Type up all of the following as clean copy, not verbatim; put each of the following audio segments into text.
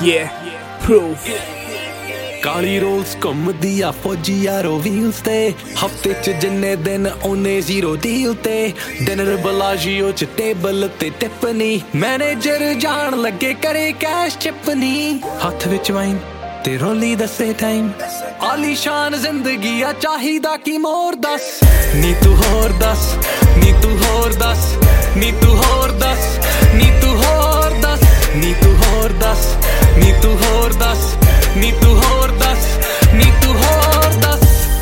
Yeah, proof. ਕਾਲੀ rolls ਘੁੰਮਦੀ ਆ ਫੌਜੀ ਯਾਰੋ ਵੀਲਸ ਤੇ ਹਫਤੇ ਚ ਜਿੰਨੇ ਦਿਨ ਉਹਨੇ ਜ਼ੀਰੋ ਡੀਲ ਤੇ ਡਿਨਰ ਬਲਾਜੀਓ ਚ ਟੇਬਲ ਤੇ ਟਿੱਪਣੀ ਮੈਨੇਜਰ ਜਾਣ ਲੱਗੇ ਕਰੇ ਕੈਸ਼ ਚਿਪਨੀ ਹੱਥ ਵਿੱਚ ਵਾਈਨ ਤੇ ਰੋਲੀ ਦੱਸੇ ਟਾਈਮ ਆਲੀਸ਼ਾਨ ਜ਼ਿੰਦਗੀ ਆ ਚਾਹੀਦਾ ਕੀ ਮੋਰ ਦੱਸ ਨੀ ਤੂੰ ਹੋਰ ਦੱਸ ਨੀ ਤੂੰ ਹੋਰ ਦੱਸ ਨੀ ਤੂੰ ਹੋਰ ਦੱਸ ਨੀ ਤੂੰ ਹੋਰ ਦੱਸ ਨੀ ਤੂੰ ਹੋਰ ਦੱਸ ਨੀ ਤੂੰ ਹੋਰ ਦੱਸ ਨੀ ਤੂੰ ਹੋਰ ਦੱਸ ਨੀ ਤੂੰ ਹੋਰ ਦੱਸ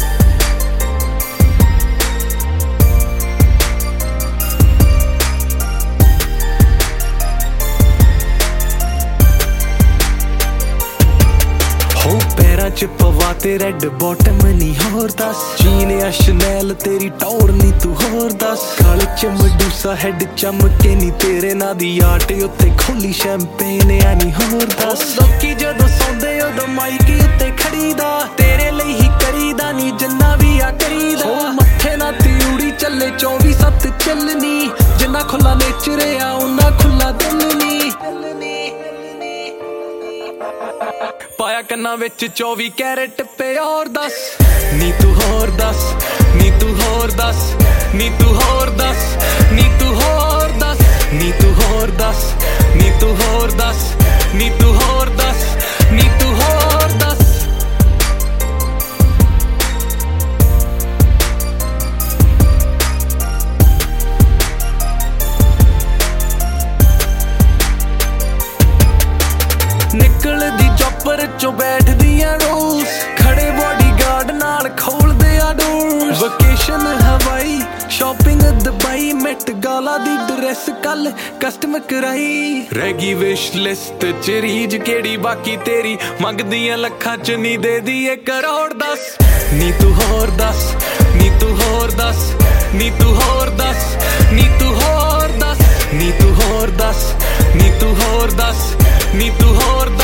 ਹੋ ਪੈਰਾਂ ਚ ਪਵਾ ਤੇ ਰੈਡ ਬੋਟਮ ਨੀ ਹੋਰ ਦੱਸ ਜੀਨ ਆ ਸ਼ਨੈਲ ਤੇਰੀ ਟੌਰ ਨੀ ਤੂੰ ਹੋਰ ਦੱਸ ਕਾਲੇ ਚ ਮਡੂਸਾ ਹੈਡ ਚਮਕੇ ਨੀ ਤੇਰੇ ਨਾਂ ਦੀ ਆਟ ਉੱਤੇ ਖੋਲੀ ਸ਼ੈਂਪੇਨ ਆ ਨੀ ਹੋਰ ਦੱਸ ਲੋਕੀ ਜਦੋਂ ਸੌਂਦੇ ਉਦੋਂ ਮਾਈਕ ਉੱਤੇ ਖੜੀਦਾ ਤੇਰੇ ਲਈ ਹੀ ਕਰੀਦਾ ਨੀ ਜਿੰਨਾ ਵੀ ਆ ਕਰੀਦਾ ਹੋ ਮੱਥੇ ਨਾ ਤਿਉੜੀ ਚੱਲੇ 24/7 ਚੱਲਣੀ ਜਿੰਨਾ ਖੁੱਲਾ ਨੇਚਰ ਆ ਉਹਨਾਂ ਖੁੱਲਾ ਦਿਲ ਨੀ ਪਾਇਆ ਕੰਨਾਂ ਵਿੱਚ 24 ਕੈਰਟ ਪਿਓਰ ਦੱਸ ਨੀ ਤੂੰ ਹੋਰ ਦੱਸ ਨੀ ਤੂੰ ਹੋਰ ਦੱਸ ਨੀ ਤੂੰ ਹੋਰ ਦੱਸ ਨੀ ਤੂੰ ਹੋਰ ਦੱਸ ਨੀ ਤੂੰ ਹੋਰ ਦੱਸ ਨੀ ਤੂੰ ਹੋਰ ਦੱਸ ਨੀ ਤੂੰ ਹੋਰ ਦੱਸ ਨੀ ਤੂੰ ਹੋਰ ਦੱਸ ਨਿਕਲਦੀ ਚੌਪਰ ਚੋਂ ਬੈਠਦੀਆਂ ਰੋਜ਼ ਖੜੇ ਬਾਡੀਗਾਰਡ ਨਾਲ ਖੋਲਦੇ ਆ doors vacation Hawaii shopping Dubai Met Gala ਦੀ ਡਰੈਸ ਕੱਲ ਕਸਟਮ ਕਰਾਈ ਰਹਿ ਗਈ ਵਿਸ਼ ਲਿਸਟ ਚ ਰੀਜ ਕਿਹੜੀ ਬਾਕੀ ਤੇਰੀ ਮੰਗਦੀਆਂ ਲੱਖਾਂ ਚ ਨੀ ਦੇ ਦੀਏ ਕਰੋੜ ਦੱਸ ਨੀ ਤੂੰ ਹੋਰ ਦੱਸ ਨੀ ਤੂੰ ਹੋਰ ਦੱਸ ਨੀ ਤੂੰ ਹੋਰ ਦੱਸ ਨੀ ਤੂੰ ਹੋਰ ਦੱਸ ਨੀ ਤੂੰ ਹੋਰ ਦੱਸ ਨੀ ਤੂੰ ਹੋਰ ਦੱਸ ਨੀ ਤੂੰ ਹੋਰ